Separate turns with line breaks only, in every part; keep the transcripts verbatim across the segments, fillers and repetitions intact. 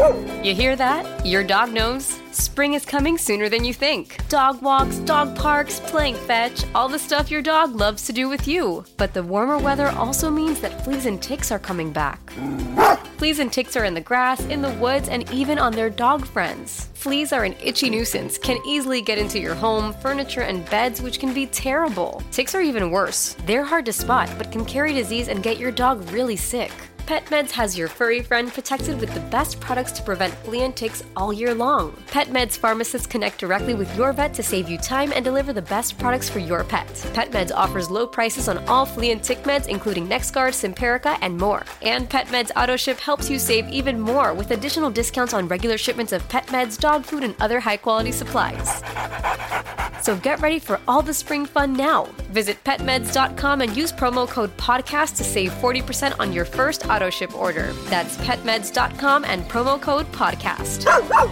You hear that? Your dog knows. Spring is coming sooner than you think. Dog walks, dog parks, playing fetch, all the stuff your dog loves to do with you. But the warmer weather also means that fleas and ticks are coming back. Fleas and ticks are in the grass, in the woods, and even on their dog friends. Fleas are an itchy nuisance, can easily get into your home, furniture, and beds, which can be terrible. Ticks are even worse. They're hard to spot, but can carry disease and get your dog really sick. PetMeds has your furry friend protected with the best products to prevent flea and ticks all year long. PetMeds pharmacists connect directly with your vet to save you time and deliver the best products for your pet. PetMeds offers low prices on all flea and tick meds, including NexGard, Simparica, and more. And PetMeds AutoShip helps you save even more with additional discounts on regular shipments of pet meds, dog food, and other high-quality supplies. So get ready for all the spring fun now. Visit pet meds dot com and use promo code podcast to save forty percent on your first auto ship order. That's pet meds dot com and promo code podcast.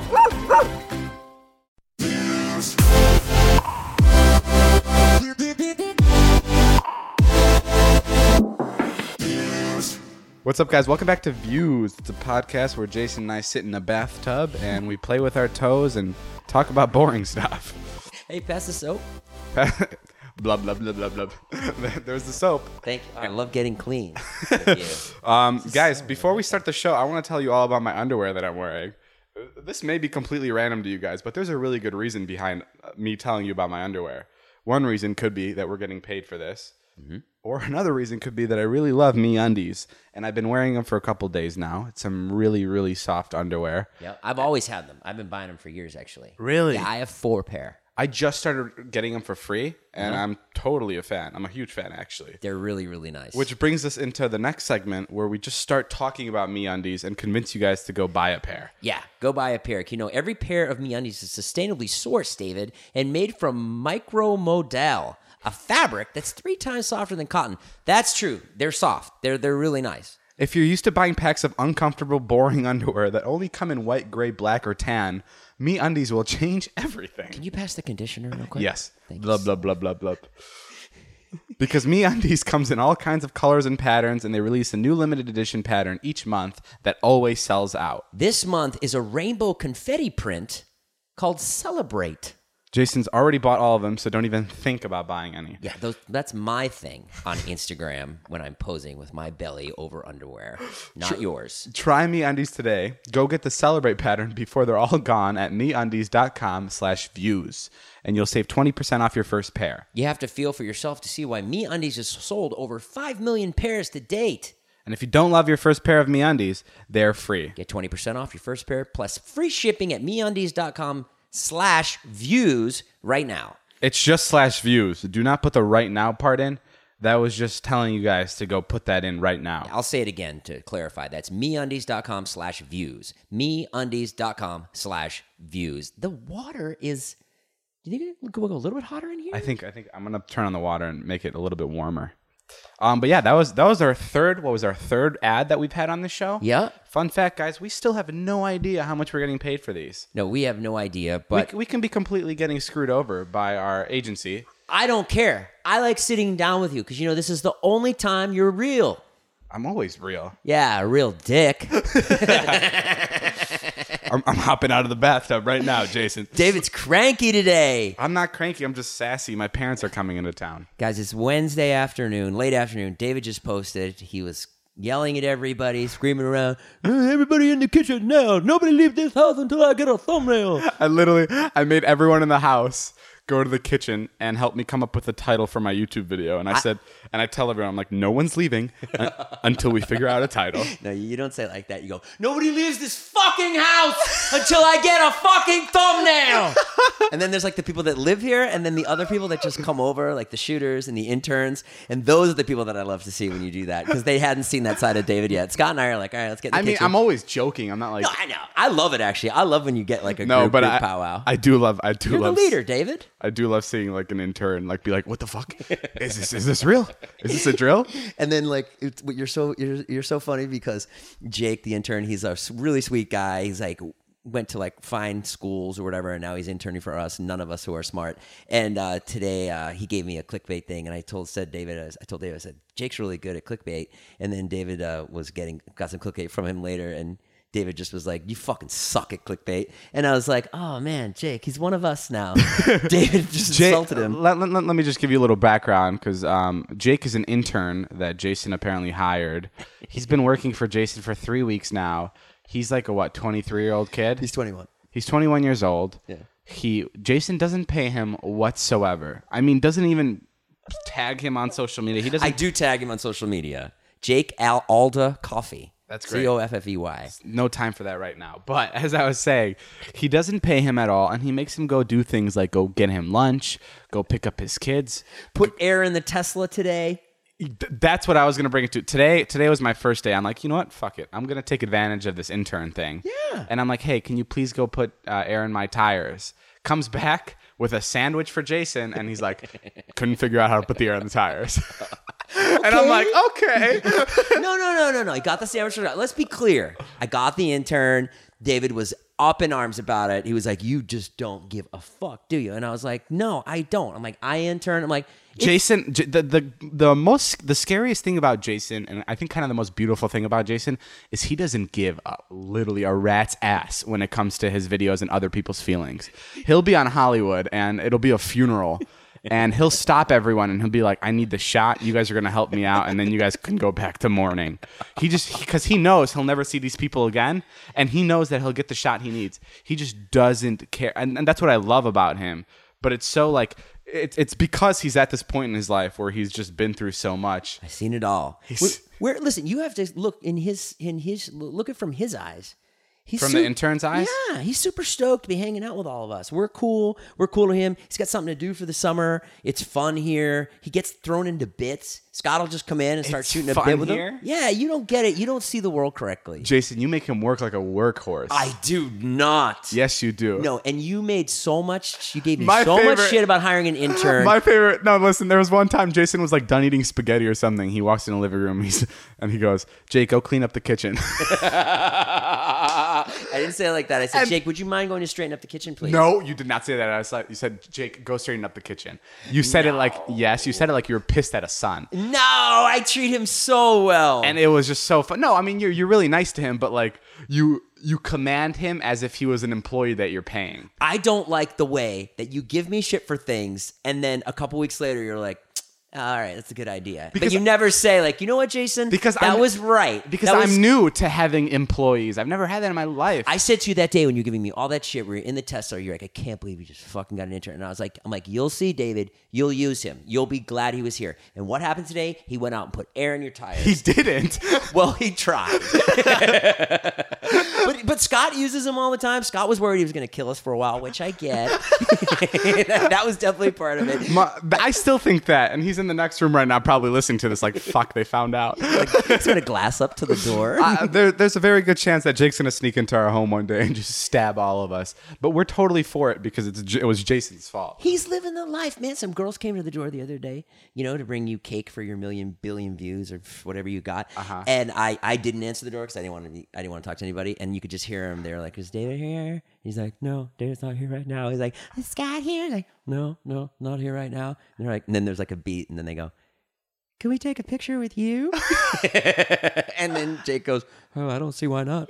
What's up, guys? Welcome back to Views. It's a podcast where Jason and I sit in a bathtub and we play with our toes and talk about boring stuff.
Hey, pass the soap.
Blah, blah, blah, blah, blah. There's the soap.
Thank you. I love getting clean. Thank you.
um, guys, before we start the show, I want to tell you all about my underwear that I'm wearing. This may be completely random to you guys, but there's a really good reason behind me telling you about my underwear. One reason could be that we're getting paid for this. Mm-hmm. Or another reason could be that I really love MeUndies, and I've been wearing them for a couple days now. It's some really, really soft underwear.
Yeah, I've always had them. I've been buying them for years, actually.
Really?
Yeah, I have four pair.
I just started getting them for free, and
Mm-hmm.
I'm totally a fan. I'm a huge fan, actually.
They're really, really nice.
Which brings us into the next segment where we just start talking about MeUndies and convince you guys to go buy a pair.
Yeah, go buy a pair. You know, every pair of MeUndies is sustainably sourced, David, and made from micromodal, a fabric that's three times softer than cotton. That's true. They're soft. They're they're really nice.
If you're used to buying packs of uncomfortable, boring underwear that only come in white, gray, black, or tan, MeUndies will change everything.
Can you pass the conditioner real quick?
Yes.
Thank
Blah,
you.
blah, blah, blah, blah. Because MeUndies comes in all kinds of colors and patterns, and they release a new limited edition pattern each month that always sells out.
This month is a rainbow confetti print called Celebrate.
Jason's already bought all of them, so don't even think about buying any.
Yeah, those, that's my thing on Instagram when I'm posing with my belly over underwear. Not yours.
Try MeUndies today. Go get the Celebrate pattern before they're all gone at MeUndies.com slash views. And you'll save twenty percent off your first pair.
You have to feel for yourself to see why MeUndies has sold over five million pairs to date.
And if you don't love your first pair of MeUndies, they're free.
Get twenty percent off your first pair plus free shipping at MeUndies.com slash views right now.
It's just slash views. Do not put the right now part in. That was just telling you guys to go put that in right now.
I'll say it again to clarify. That's MeUndies.com slash views. MeUndies.com slash views. The water is... Do you think it will go a little bit hotter in here?
I think I think I'm gonna turn on the water and make it a little bit warmer. Um, but yeah, that was that was our third. What was our third ad that we've had on this show?
Yeah.
Fun fact, guys, we still have no idea how much we're getting paid for these.
No, we have no idea, but...
we, we can be completely getting screwed over by our agency.
I don't care. I like sitting down with you because, you know, this is the only time you're real.
I'm always real.
Yeah, a real dick.
I'm, I'm hopping out of the bathtub right now, Jason.
David's cranky today.
I'm not cranky. I'm just sassy. My parents are coming into town.
Guys, it's Wednesday afternoon, late afternoon. David just posted. He was yelling at everybody, screaming around, everybody in the kitchen now. Nobody leave this house until I get a thumbnail.
I literally, I made everyone in the house go to the kitchen and help me come up with a title for my YouTube video. And I, I said, and I tell everyone, I'm like, no one's leaving until we figure out a title.
No, you don't say it like that. You go, nobody leaves this fucking house until I get a fucking thumbnail. And then there's like the people that live here, and then the other people that just come over, like the shooters and the interns. And those are the people that I love to see when you do that, because they hadn't seen that side of David yet. Scott and I are like, all right, let's get in the
I mean,
kitchen.
I'm always joking. I'm not like...
No, I know. I love it, actually. I love when you get like a
no,
group,
but
group
I,
powwow.
I do love... I do
You're
love
the leader, David.
I do love seeing like an intern like be like, what the fuck? Is this is this real? Is this a drill?
And then like it's, you're so you're you're so funny because Jake, the intern, he's a really sweet guy. He's like went to like fine schools or whatever, and now he's interning for us. None of us who are smart. And uh, today uh, he gave me a clickbait thing, and I told said David, I told David, I said Jake's really good at clickbait. And then David uh, was getting got some clickbait from him later, and David just was like, you fucking suck at clickbait. And I was like, oh, man, Jake, he's one of us now. David just
Jake,
insulted him.
Let, let, let me just give you a little background because um, Jake is an intern that Jason apparently hired. He's been working for Jason for three weeks now. He's like a, what, twenty-three-year-old kid?
He's twenty-one.
He's twenty-one years old.
Yeah.
He Jason doesn't pay him whatsoever. I mean, doesn't even tag him on social media. He doesn't.
I do tag him on social media. Jake Al Alda Coffee.
That's great.
C O F F E Y.
No time for that right now. But as I was saying, he doesn't pay him at all, and he makes him go do things like go get him lunch, go pick up his kids.
Put air in the Tesla today.
That's what I was going to bring it to. Today Today was my first day. I'm like, you know what? Fuck it. I'm going to take advantage of this intern thing.
Yeah.
And I'm like, hey, can you please go put uh, air in my tires? Comes back with a sandwich for Jason, and he's like, couldn't figure out how to put the air in the tires. And I'm like, okay.
no, no, no, no, no. I got the sandwich. Let's be clear. I got the intern. David was up in arms about it. He was like, you just don't give a fuck, do you? And I was like, no, I don't. I'm like, I intern. I'm like,
Jason, J- the, the the most the scariest thing about Jason, and I think kind of the most beautiful thing about Jason, is he doesn't give a, literally a rat's ass when it comes to his videos and other people's feelings. He'll be on Hollywood, and it'll be a funeral. And he'll stop everyone and he'll be like, I need the shot. You guys are going to help me out. And then you guys can go back to mourning. He just, because he, he knows he'll never see these people again. And he knows that he'll get the shot he needs. He just doesn't care. And, and that's what I love about him. But it's so like, it's it's because he's at this point in his life where he's just been through so much.
I've seen it all. Where, where, listen, you have to look in his, in his, look at from his eyes. He's
From
su-
the intern's eyes?
Yeah, he's super stoked to be hanging out with all of us. We're cool. We're cool to him. He's got something to do for the summer. It's fun here. He gets thrown into bits. Scott will just come in and start
It's
shooting a
fun
bit with
here?
him. Yeah, you don't get it. You don't see the world correctly.
Jason, you make him work like a workhorse.
I do not.
Yes, you do.
No, and you made so much, you gave me
My
so much
favorite-
shit about hiring an intern.
My favorite. No, listen. There was one time Jason was like done eating spaghetti or something. He walks in the living room. He's and he goes, "Jake, go clean up the kitchen."
I didn't say it like that. I said,
And-
Jake, would you mind going to straighten up the kitchen, please?
No, you did not say that. I was like, you said, "Jake, go straighten up the kitchen." You said it like yes. You said it like you were pissed at a son.
No, I treat him so well.
And it was just so fun. No, I mean you're you're really nice to him, but like you you command him as if he was an employee that you're paying.
I don't like the way that you give me shit for things, and then a couple weeks later, you're like, all right, that's a good idea.
Because
but you never say, like, you know what, Jason?
Because
that
I'm-
was right.
Because
That
I'm
was-
new to having employees. I've never had that in my life.
I said to you that day when you're giving me all that shit, where you're in the Tesla, you're like, I can't believe you just fucking got an intern. And I was like, I'm like, you'll see, David. You'll use him. You'll be glad he was here. And what happened today? He went out and put air in your tires.
he didn't.
Well, he tried. but but Scott uses him all the time. Scott was worried he was going to kill us for a while, which I get. that, that was definitely part of it.
My, I still think that, and he's in the next room right now, probably listening to this. Like, fuck, they found out.
Like, he's going to glass up to the door.
Uh, there, there's a very good chance that Jake's gonna sneak into our home one day and just stab all of us. But we're totally for it because it's J- it was Jason's fault.
He's living the life, man. Some girls came to the door the other day, you know, to bring you cake for your million billion views or whatever you got.
Uh-huh.
And I, I didn't answer the door because I didn't want to be, I didn't want to talk to anybody. And you could just hear him. They're like, "Is David here?" He's like, "No, David's not here right now." He's like, "Is Scott here?" He's like, "No, no, not here right now." And they're like, and then there's like a beat, and then they go, "Can we take a picture with you?" And then Jake goes, "Oh, I don't see why not."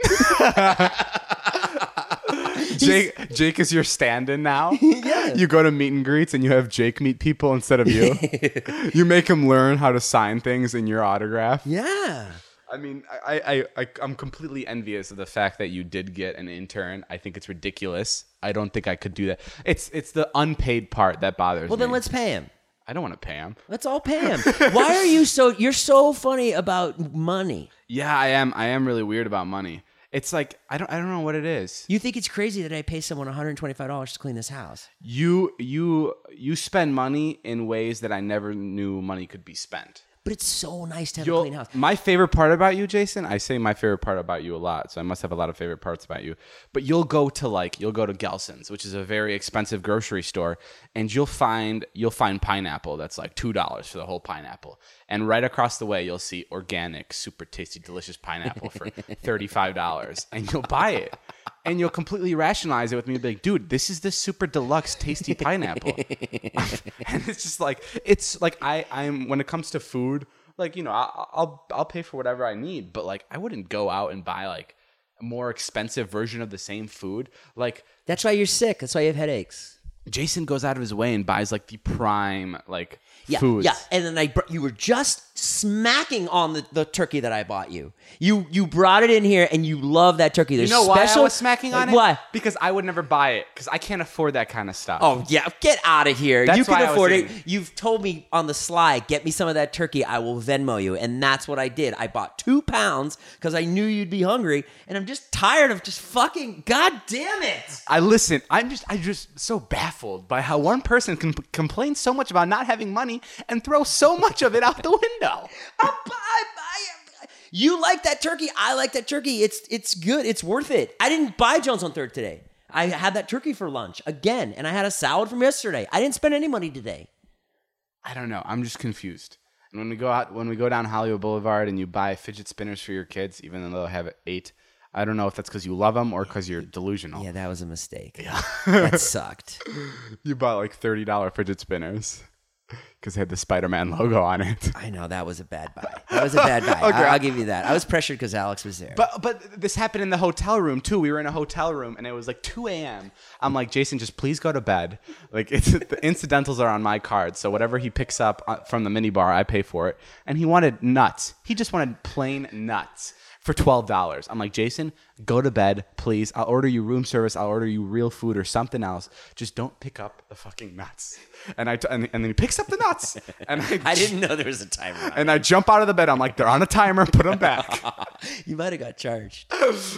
Jake, Jake is your stand-in now.
Yeah.
You go to meet and greets and you have Jake meet people instead of you. You make him learn how to sign things in your autograph.
Yeah.
I mean, I, I, I, I'm completely envious of the fact that you did get an intern. I think it's ridiculous. I don't think I could do that. It's it's the unpaid part that bothers
Well,
me.
then let's pay him.
I don't want to pay him.
Let's all pay him. Why are you so? You're so funny about money.
Yeah, I am. I am really weird about money. It's like I don't. I don't know what it is.
You think it's crazy that I pay someone one hundred twenty-five dollars to clean this house?
You you you spend money in ways that I never knew money could be spent.
But it's so nice to have
You'll-
a clean house.
My favorite part about you, Jason, I say my favorite part about you a lot, so I must have a lot of favorite parts about you. But you'll go to like you'll go to Gelson's, which is a very expensive grocery store, and you'll find you'll find pineapple that's like two dollars for the whole pineapple. And right across the way you'll see organic, super tasty, delicious pineapple for thirty-five dollars. And you'll buy it. And you'll completely rationalize it with me and be like, dude, this is the super deluxe tasty pineapple. And it's just like it's like I, I'm when it comes to food, like, you know, I, I'll I'll pay for whatever I need, but like I wouldn't go out and buy like more expensive version of the same food. Like
That's why you're sick. That's why you have headaches.
Jason goes out of his way and buys like the prime like
Yeah,
foods.
yeah. And then I, br- you were just smacking on the, the turkey that I bought you. You you brought it in here, and you love that turkey. There's
You know why
special,
I was smacking on
like,
it?
Why?
Because I would never buy it because I can't afford that kind of stuff.
Oh yeah, get out of here!
That's
you can
why I was
afford it.
eating.
You've told me on the sly, get me some of that turkey. I will Venmo you, and that's what I did. I bought two pounds because I knew you'd be hungry, and I'm just tired of just fucking. God damn it!
I listen. I'm just, I'm just so baffled by how one person can p- complain so much about not having money and throw so much of it out the window.
I, I, I, you like that turkey. I like that turkey. It's it's good. It's worth it. I didn't buy Jones on Third today. I had that turkey for lunch again, and I had a salad from yesterday. I didn't spend any money today.
I don't know. I'm just confused. And when we go out, when we go down Hollywood Boulevard and you buy fidget spinners for your kids, even though they'll have eight, I don't know if that's because you love them or because you're delusional.
Yeah, that was a mistake. Yeah, that sucked.
You bought like thirty dollars fidget spinners because they had the Spider-Man logo on it.
I know that was a bad buy. That was a bad buy.
Okay.
I, I'll give you that. I was pressured because Alex was there.
But but this happened in the hotel room too. We were in a hotel room and it was like two a.m. I'm like, Jason, just please go to bed. Like it's the incidentals are on my card, so whatever he picks up from the minibar, I pay for it. And he wanted nuts. He just wanted plain nuts for twelve dollars. I'm like, Jason, go to bed, please. I'll order you room service. I'll order you real food or something else. Just don't pick up the fucking nuts. And I t- and, and then he picks up the nuts. And I,
I didn't know there was a timer on
And I jump out of the bed. I'm like, they're on a timer. Put them back.
You might have got charged.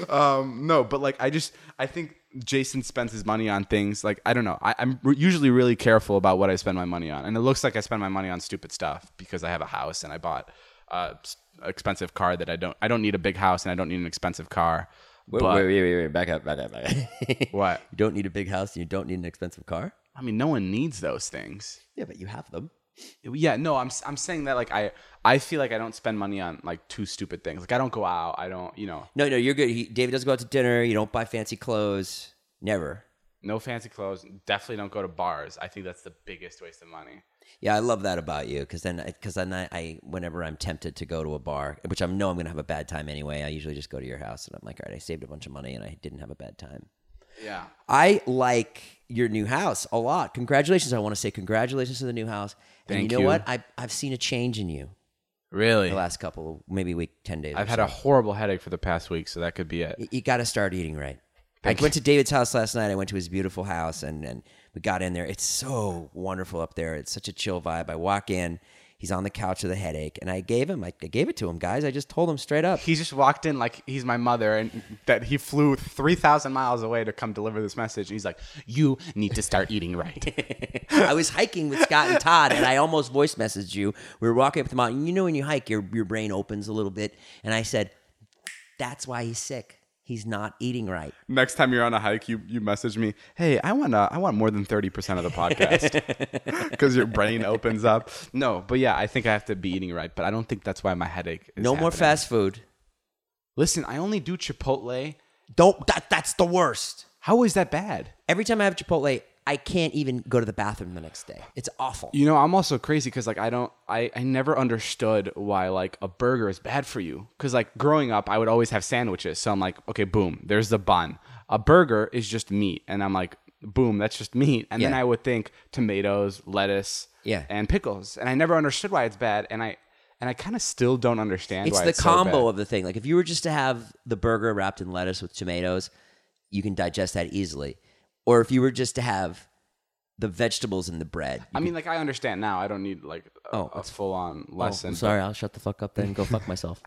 Um, no, but like I just I think Jason spends his money on things like I don't know. I, I'm re- usually really careful about what I spend my money on, and it looks like I spend my money on stupid stuff because I have a house and I bought a s- expensive car that I don't. I don't need a big house and I don't need an expensive car.
Wait,
but
wait, wait, wait, wait. Back up, back up, back up.
What?
You don't need a big house and you don't need an expensive car?
I mean, no one needs those things.
Yeah, but you have them.
Yeah, no, I'm I'm saying that like I I feel like I don't spend money on like two stupid things. Like I don't go out. I don't you know
No, no, you're good. He, David doesn't go out to dinner. You don't buy fancy clothes. Never.
no fancy clothes. Definitely don't go to bars. I think that's the biggest waste of money.
Yeah, I love that about you because then, because then I, I, whenever I'm tempted to go to a bar, which I know I'm going to have a bad time anyway, I usually just go to your house and I'm like, all right, I saved a bunch of money and I didn't have a bad time.
Yeah.
I like your new house a lot. Congratulations. I want to say congratulations to the new house. And
Thank
you know
you.
what? I, I've seen a change in you
Really?
the last couple, maybe week, ten days.
I've
or
had
so.
a horrible headache for the past week, so that could be it.
You, you got to start eating right.
Thank
I went to David's house last night. I went to his beautiful house, and, and we got in there. It's so wonderful up there. It's such a chill vibe. I walk in. He's on the couch with a headache, and I gave him, I, I gave it to him, guys. I just told him straight up.
He just walked in like he's my mother, and that he flew three thousand miles away to come deliver this message. And he's like, "You need to start eating right."
I was hiking with Scott and Todd, and I almost voice messaged you. We were walking up the mountain. You know, when you hike, your your brain opens a little bit, and I said, "That's why he's sick. He's not eating right."
Next time you're on a hike, you you message me, "Hey, I want uh, I want more than thirty percent of the podcast," because your brain opens up. No, but yeah, I think I have to be eating right, but I don't think that's why my headache is
No more
happening.
fast food.
Listen, I only do Chipotle.
Don't. That, that's the worst.
How is that bad?
Every time I have Chipotle, I can't even go to the bathroom the next day. It's awful.
You know, I'm also crazy because like I don't, I, I never understood why like a burger is bad for you. Because like growing up, I would always have sandwiches. So I'm like, okay, boom, there's the bun. A burger is just meat, and I'm like, boom, that's just meat. And then
Yeah.
I would think tomatoes, lettuce,
Yeah.
and pickles, and I never understood why it's bad. And I and I kind of still don't understand
It's
why
the
it's
combo
so bad.
of the thing. Like if you were just to have the burger wrapped in lettuce with tomatoes, you can digest that easily. Or if you were just to have the vegetables in the bread.
I mean, like I understand now. I don't need like a,
Oh,
a full on lesson.
I'm sorry, I'll shut the fuck up then and go fuck myself.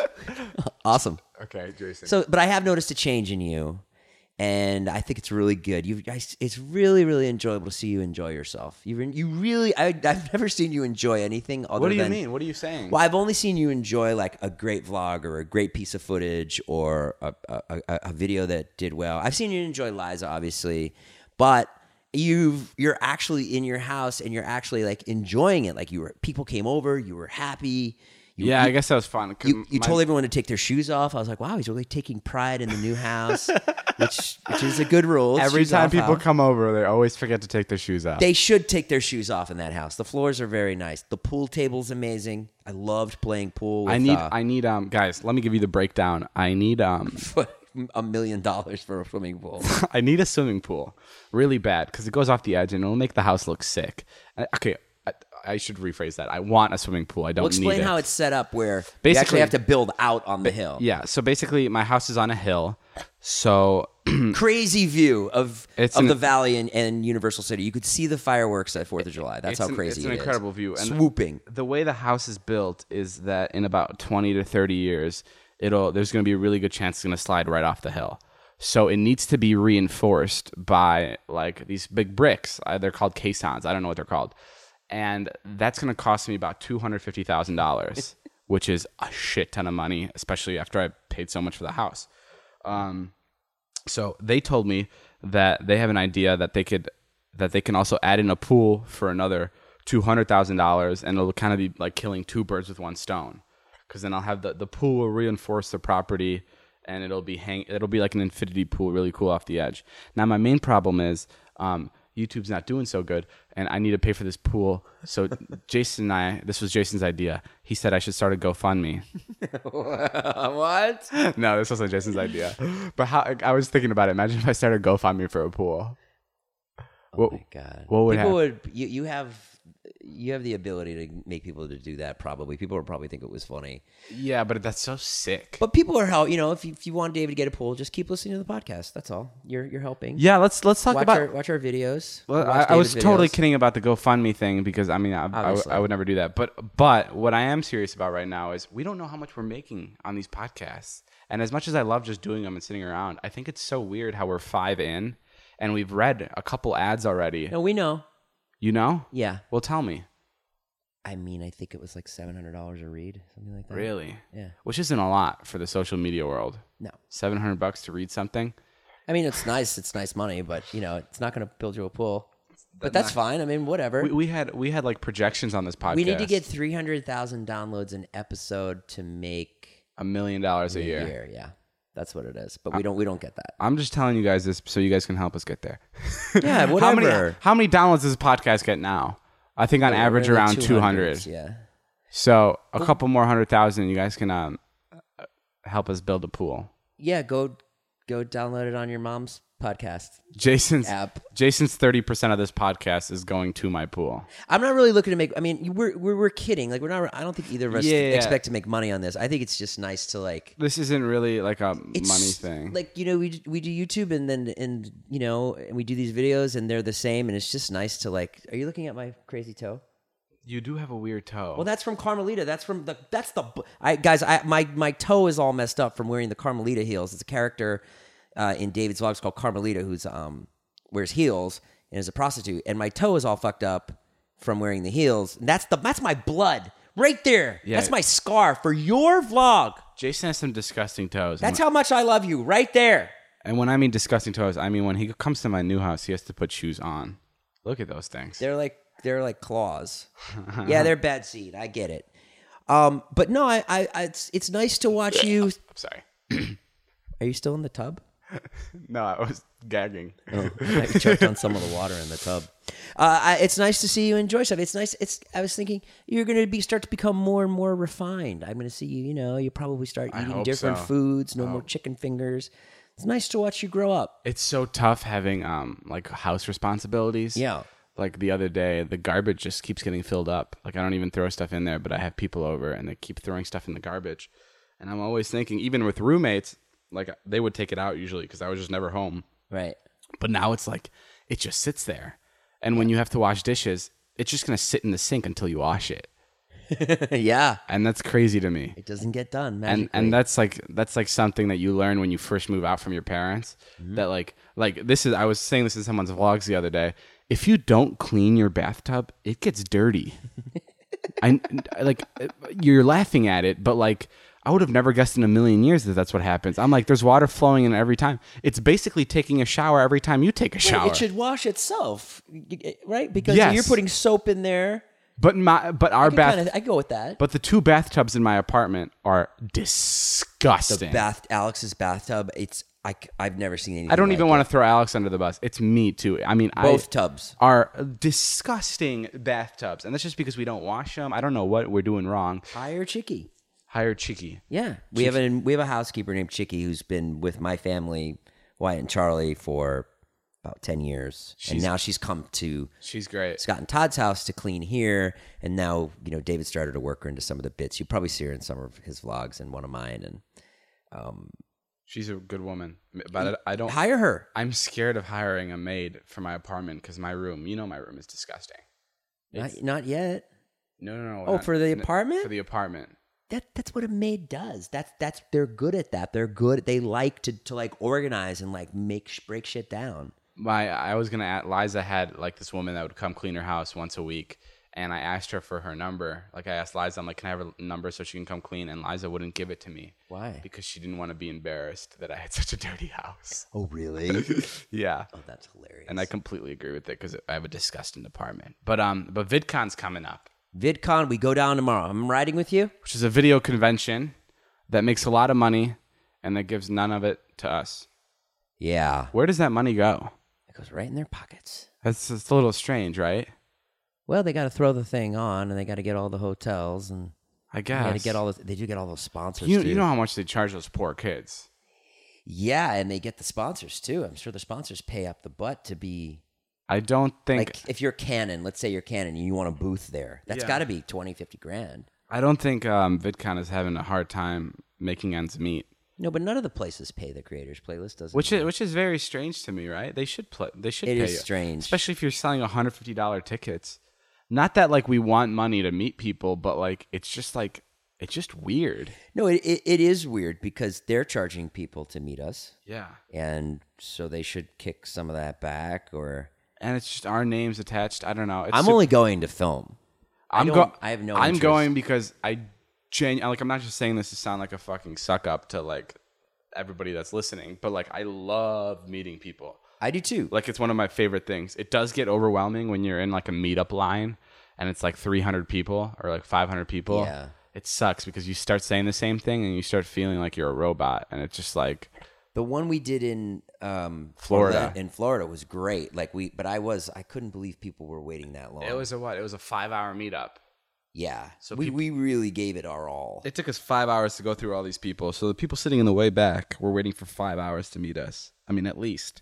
Awesome.
but- okay, Jason.
So, but I have noticed a change in you, and I think it's really good. You, guys, it's really, really enjoyable to see you enjoy yourself. You, you really, I, I've never seen you enjoy anything other
what do you
than-
mean? What are you saying?
Well, I've only seen you enjoy like a great vlog or a great piece of footage or a, a, a, a video that did well. I've seen you enjoy Liza, obviously, but you've you're actually in your house and you're actually like enjoying it. Like you were, people came over, you were happy. You,
yeah,
you,
I guess that was fun. 'cause
You, you
my-
told everyone to take their shoes off. I was like, wow, he's really taking pride in the new house, which which is a good rule.
Every
Shoes
time
off
people
house.
come over, they always forget to take their shoes off.
They should take their shoes off in that house. The floors are very nice. The pool table's amazing. I loved playing pool. With,
I need,
uh,
I need, um, guys. Let me give you the breakdown. I need, um,
a million dollars for a swimming pool.
I need a swimming pool really bad because it goes off the edge and it'll make the house look sick. I- Okay, I, I should rephrase that. I want a swimming pool. I don't
Well,
need
explain
it.
how it's set up where you
Basically-
actually have to build out on the hill.
Yeah, so basically my house is on a hill. So
Crazy view of
It's
of
an-
the valley and, and Universal City. You could see the fireworks at Fourth of July. That's
it's
how
an-
crazy
it's an
it is.
incredible view. And
Swooping.
the way the house is built is that in about twenty to thirty years, it'll there's going to be a really good chance it's going to slide right off the hill. So it needs to be reinforced by like these big bricks. Uh, they're called caissons. I don't know what they're called. And that's going to cost me about two hundred fifty thousand dollars, which is a shit ton of money, especially after I paid so much for the house. Um, so they told me that they have an idea that they could that they can also add in a pool for another two hundred thousand dollars, and it'll kind of be like killing two birds with one stone. Because then I'll have the the pool will reinforce the property, and it'll be hang it'll be like an infinity pool, really cool off the edge. Now my main problem is um, YouTube's not doing so good, and I need to pay for this pool. So Jason and I, this was Jason's idea. He said I should start a GoFundMe.
What?
No, this wasn't Jason's idea. But how I was thinking about it. Imagine if I started GoFundMe for a pool.
Oh
What-
my god!
what would
people
hap-
would you you have you have the ability to make people to do that? Probably people would probably think it was funny.
Yeah, but that's so sick.
But people are how you know if you, if you want David to get a pool, just keep listening to the podcast. That's all. You're you're helping.
Yeah, let's let's talk
watch
about.
our watch our videos.
Well,
watch
I, I was
David's
totally
videos.
kidding about the GoFundMe thing because I mean I, I,
Obviously.
I would never do that. But but what I am serious about right now is we don't know how much we're making on these podcasts. And as much as I love just doing them and sitting around, I think it's so weird how we're five in and we've read a couple ads already.
No, we know.
You know?
Yeah.
Well, tell me.
I mean, I think it was like seven hundred dollars a read, something like that.
Really?
Yeah.
Which isn't a lot for the social media world.
No.
seven hundred bucks to read something.
I mean, it's nice. It's nice money, but you know, it's not going to build you a pool. But that's fine. I mean, whatever.
We, we had we had like projections on this podcast.
We need to get three hundred thousand downloads an episode to make
a million dollars a
a
year.
year. Yeah, that's what it is. But we don't. We don't get that.
I'm just telling you guys this so you guys can help us get there.
Yeah, whatever.
How many how many downloads does this podcast get now? I think on
We're
average
in the
around two
hundreds,
hundred.
Yeah.
So a couple more hundred thousand, you guys can um, help us build a pool.
Yeah. Go go download it on your mom's podcast
Jason's
app.
Jason's thirty percent of this podcast is going to my pool.
I'm not really looking to make. I mean, we're we're, we're kidding. Like we're not. I don't think either of us
Yeah, yeah, yeah.
expect to make money on this. I think it's just nice to like.
This isn't really like a
It's
money thing.
Like you know, we we do YouTube and then and you know, and we do these videos and they're the same, and it's just nice to like. Are you looking at my crazy toe?
You do have a weird toe.
Well, that's from Carmelita. That's from the. That's the. I guys, I my my toe is all messed up from wearing the Carmelita heels. It's a character uh, in David's vlogs called Carmelita, who's um wears heels and is a prostitute, and my toe is all fucked up from wearing the heels. And that's the that's my blood right there.
Yeah.
That's my scar for your vlog.
Jason has some disgusting toes.
That's
and,
how much I love you, right there.
and when I mean disgusting toes, I mean when he comes to my new house, he has to put shoes on. Look at those things.
They're like they're like claws. Yeah, they're bad seed. I get it. Um, but no, I, I, I it's it's nice to watch you.
I'm sorry.
Are you still in the tub?
No, I was gagging.
Oh, I choked on some of the water in the tub. Uh, I, it's nice to see you enjoy stuff. It's nice. It's. I was thinking you're going to be start to become more and more refined. I'm going to see you. You know, you probably start
I
eating
hope
different
so.
foods. No more chicken fingers. It's nice to watch you grow up.
It's so tough having um like house responsibilities.
Yeah.
Like the other day, the garbage just keeps getting filled up. Like I don't even throw stuff in there, but I have people over and they keep throwing stuff in the garbage. And I'm always thinking, even with roommates, like they would take it out usually because I was just never home.
Right.
But now it's like it just sits there. And when you have to wash dishes, it's just gonna sit in the sink until you wash it.
Yeah.
And that's crazy to me.
It doesn't get done.
and
Magically.
and that's like that's like something that you learn when you first move out from your parents.
Mm-hmm.
That like like this is I was saying this in someone's vlogs the other day. If you don't clean your bathtub, it gets dirty. I like you're laughing at it, but like I would have never guessed in a million years that that's what happens. I'm like, there's water flowing in every time. It's basically taking a shower every time you take a
Right,
shower.
it should wash itself, right? Because
Yes.
you're putting soap in there.
but my but our
I,
bath
kinda, I go with that.
but the two bathtubs in my apartment are disgusting.
The bath, Alex's bathtub. It's I, have never seen anything.
I don't
like
even
it.
want to throw Alex under the bus. It's me too. I mean,
Both
I,
tubs.
are disgusting bathtubs, and that's just because we don't wash them. I don't know what we're doing wrong.
Hire Chicky.
Hire Chicky.
Yeah, we have a we have a housekeeper named Chicky who's been with my family, Wyatt and Charlie, for about ten years,
She's-
and now she's come to
She's great.
Scott and Todd's house to clean here, and now you know David started to work her into some of the bits. You probably see her in some of his vlogs and one of mine, and um,
She's a good woman, but I I don't.
hire her.
I'm scared of hiring a maid for my apartment because my room, you know, my room is disgusting.
Not, not yet.
No, no, no.
Oh,
not-
for the
n-
apartment?
For the apartment.
That that's what a maid does. That's that's they're good at that. They're good. They like to to like organize and like make sh- break shit down.
My I was gonna ask, Liza had like this woman that would come clean her house once a week, and I asked her for her number. Like I asked Liza, I'm like, can I have her number so she can come clean? And Liza wouldn't give it to me.
Why?
Because she didn't want to be embarrassed that I had such a dirty house.
Oh really?
Yeah.
Oh, that's hilarious.
And I completely agree with it because I have a disgusting apartment. But um, but VidCon's coming up,
VidCon, we go down tomorrow. I'm riding with you.
which is a video convention that makes a lot of money and that gives none of it to us.
Yeah,
Where does that money go?
it goes right in their pockets.
That's it's a little strange, right?
Well, they got to throw the thing on, and they got to get all the hotels, and
I
they
guess.
got to get all. The, they do get all those sponsors.
You,
too.
you know how much they charge those poor kids.
Yeah, and they get the sponsors too. I'm sure the sponsors pay up the butt to be
I don't think
like if you're Canon, let's say you're Canon and you want a booth there. That's
Yeah.
got to be twenty, fifty grand.
I don't think um, VidCon is having a hard time making ends meet,
No, but none of the places pay the creators playlist, does it?
which is which is very strange to me, right? They should play. They should.
It
pay
is
you.
strange.
especially if you're selling one hundred fifty dollars tickets. Not that like we want money to meet people, but like it's just like it's just weird.
No, it, it it is weird because they're charging people to meet us,
Yeah,
and so they should kick some of that back. Or
and it's just our names attached. I don't know. It's
I'm
sup-
only going to film. I
I'm
don't-
go-
I have no
I'm
interest.
going because I genu- like. I'm not just saying this to sound like a fucking suck up to like everybody that's listening, but like I love meeting people.
I do too.
Like it's one of my favorite things. It does get overwhelming when you're in like a meetup line and it's like three hundred people or like five hundred people.
Yeah.
It sucks because you start saying the same thing and you start feeling like you're a robot, and it's just like
The one we did in um,
Florida.
in Florida was great. Like we, but I was I couldn't believe people were waiting that long.
it was a what? It was a five hour meetup.
yeah.
So
we
peop-
we really gave it our all.
It took us five hours to go through all these people. So the people sitting in the way back were waiting for five hours to meet us. I mean, at least.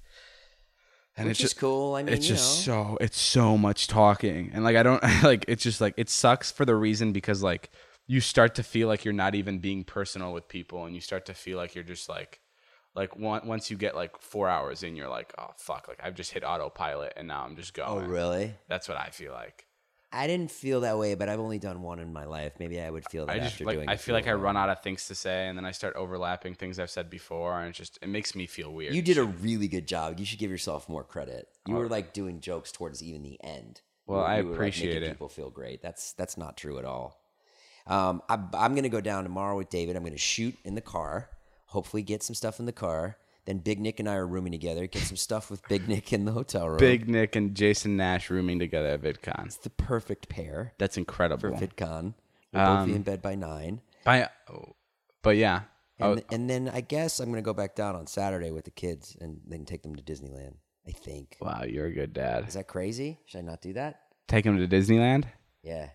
And
Which
it's
is
just
cool. I mean,
it's
you
just
know.
so it's so much talking, and like I don't like it's just like it sucks for the reason because like you start to feel like you're not even being personal with people, and you start to feel like you're just like like one, once you get like four hours in, you're like, oh fuck, like I've just hit autopilot and now I'm just
Oh
going.
really?
That's what I feel like.
I didn't feel that way, but I've only done one in my life. Maybe I would feel that
I just
after
like
doing.
I
it
feel
for
like
a
I
while.
run out of things to say, and then I start overlapping things I've said before, and it just it makes me feel weird.
You did a really good job. You should give yourself more credit. You
Oh.
were like doing jokes towards even the end.
Well,
You-
I
you were, like,
appreciate
making
it.
People feel great. That's that's not true at all. Um, I, I'm going to go down tomorrow with David. I'm going to shoot in the car. Hopefully, get some stuff in the car. Then Big Nick and I are rooming together. Get some stuff with Big Nick in the hotel room.
Big Nick and Jason Nash rooming together at VidCon.
It's the perfect pair
That's
for
incredible.
VidCon. We'll both be
Um,
in bed by nine.
By, oh, but yeah.
And,
Oh,
and then I guess I'm going to go back down on Saturday with the kids and then take them to Disneyland. I think.
wow, you're a good dad.
Is that crazy? Should I not do that?
Take him to Disneyland?
Yeah.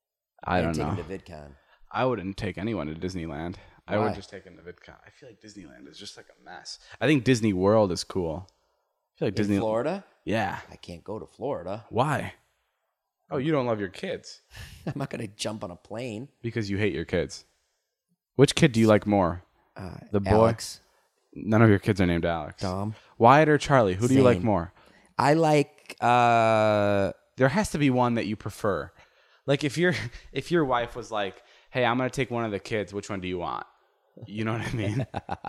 I don't
take
know.
them to VidCon.
I wouldn't take anyone to Disneyland. I
Why?
would just take him to VidCon. I feel like Disneyland is just like a mess. I think Disney World is cool. I feel like
In
Disney.
Florida?
Yeah.
I can't go to Florida.
Why? Oh, you don't love your kids
I'm not going to jump on a plane.
because you hate your kids. Which kid do you like more?
Uh,
The boy?
Alex,
None of your kids are named Alex.
Dom.
Wyatt or Charlie? Who do you like
Zane.
more?
I like. Uh,
There has to be one that you prefer. Like if your if your wife was like, "Hey, I'm gonna take one of the kids. Which one do you want?" You know what I mean?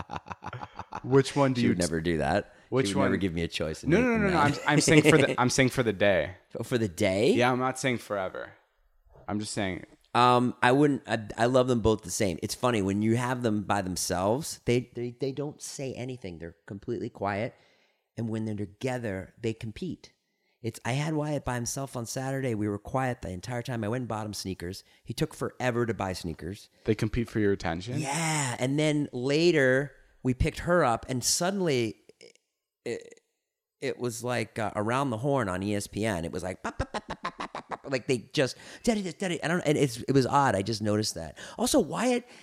Which one do
she
you?
would never do that.
Which
she would never
one?
give me a choice. in
No,
the-
no, no,
in
no, no.
that.
I'm I'm saying for the I'm saying for the day.
for the day.
Yeah, I'm not saying forever. I'm just saying.
Um, I wouldn't. I, I love them both the same. It's funny when you have them by themselves. They they they don't say anything. They're completely quiet, and when they're together, they compete. It's. I had Wyatt by himself on Saturday. We were quiet the entire time. I went and bought him sneakers. He took forever to buy sneakers.
They compete for your attention.
Yeah, and then later we picked her up, and suddenly it, it was like uh, Around the Horn on E S P N. It was like pop, pop, pop, pop, pop, pop, pop, like they just daddy this daddy. I don't. And it's it was odd. I just noticed that. Also, Wyatt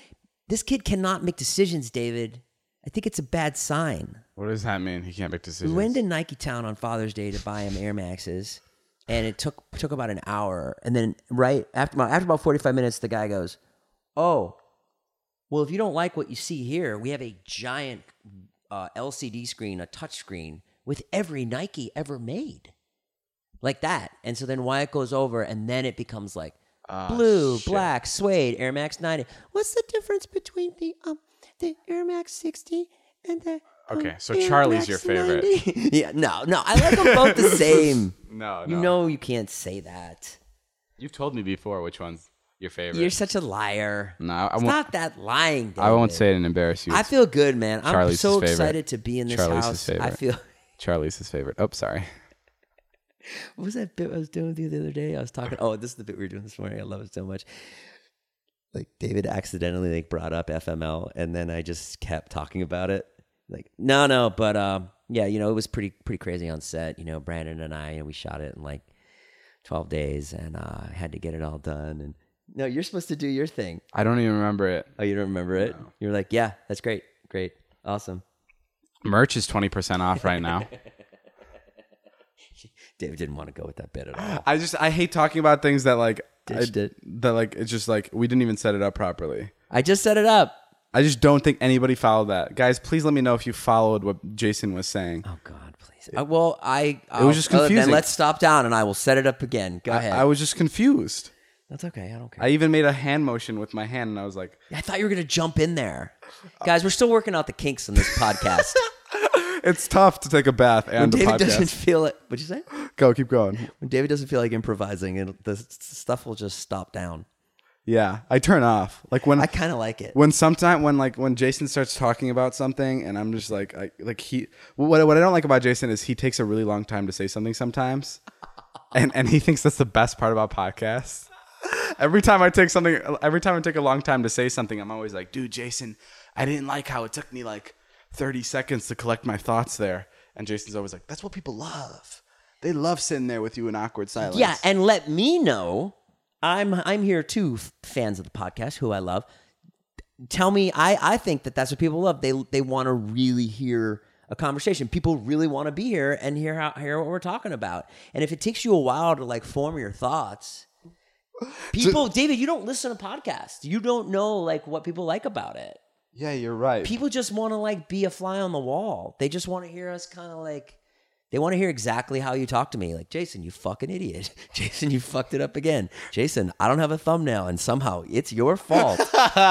This kid cannot make decisions, David. I think it's a bad sign.
What does that mean? He can't make decisions.
We went to Nike Town on Father's Day to buy him Air Maxes, and it took took about an hour. And then right after after about forty-five minutes, the guy goes, "Oh, well, if you don't like what you see here, we have a giant uh, L C D screen, a touch screen with every Nike ever made, like that." And so then Wyatt goes over, and then it becomes like
Oh,
blue,
shit.
black, suede, Air Max ninety. What's the difference between the um the Air Max sixty and the um,
Okay, so
Air
Charlie's
Max
your favorite.
ninety? Yeah, no, no, I like them both the same.
No, no.
You know you can't say that.
You've told me before which one's your favorite.
You're such a liar.
No, I
It's
won't.
not that lying, David.
I won't say it and embarrass you.
I feel good, man. I'm
Charlie's
so
his favorite.
excited to be in this
Charlie's his
house.
favorite.
I feel.
Charlie's his favorite. Oh, sorry.
What was that bit I was doing with you the other day? I was talking. Oh, this is the bit we were doing this morning. I love it so much. Like David accidentally like brought up F M L, and then I just kept talking about it. Like, no, no, but um, yeah, you know, it was pretty pretty crazy on set. You know, Brandon and I, and we shot it in like twelve days, and uh, I had to get it all done. And no, you're supposed to do your thing.
I don't even remember it.
Oh, you don't remember it?
No.
You're like, yeah, that's great, great, awesome.
Merch is twenty percent off right now.
David didn't want to go with that bit at all.
I just I hate talking about things that like I,
Ditched it.
that like it's just like we didn't even set it up properly.
I just set it up.
I just don't think anybody followed that. Guys, please let me know if you followed what Jason was saying.
Oh God, please. Uh, well, I
It was just
I'll- Then
confusing.
let's stop down, and I will set it up again. Go ahead.
I, I was just confused.
That's okay. I don't care.
I even made a hand motion with my hand, and I was like,
I thought you were gonna jump in there, guys. We're still working out the kinks on this podcast.
"It's tough to take a bath
when
and a
David
podcast."
doesn't feel it, what'd you say?
Go, keep going.
When David doesn't feel like improvising, and the s- stuff will just stop down.
Yeah, I turn off. Like when
I kind of like it.
when sometime when like when Jason starts talking about something, and I'm just like, I, like he what what I don't like about Jason is he takes a really long time to say something sometimes, and and he thinks that's the best part about podcasts. Every time I take something, every time I take a long time to say something, I'm always like, dude, Jason, I didn't like how it took me like thirty seconds to collect my thoughts there. And Jason's always like, that's what people love. They love sitting there with you in awkward silence.
Yeah, and let me know. I'm I'm here too, f- fans of the podcast who I love. Tell me, I, I think that that's what people love. They they want to really hear a conversation. People really want to be here and hear how hear what we're talking about. And if it takes you a while to like form your thoughts, people, David, you don't listen to podcasts. You don't know like what people like about it.
yeah, you're right.
People just want to like be a fly on the wall. They just want to hear us kind of like, they want to hear exactly how you talk to me. Like, Jason, you fucking idiot. Jason, you fucked it up again. Jason, I don't have a thumbnail and somehow it's your fault.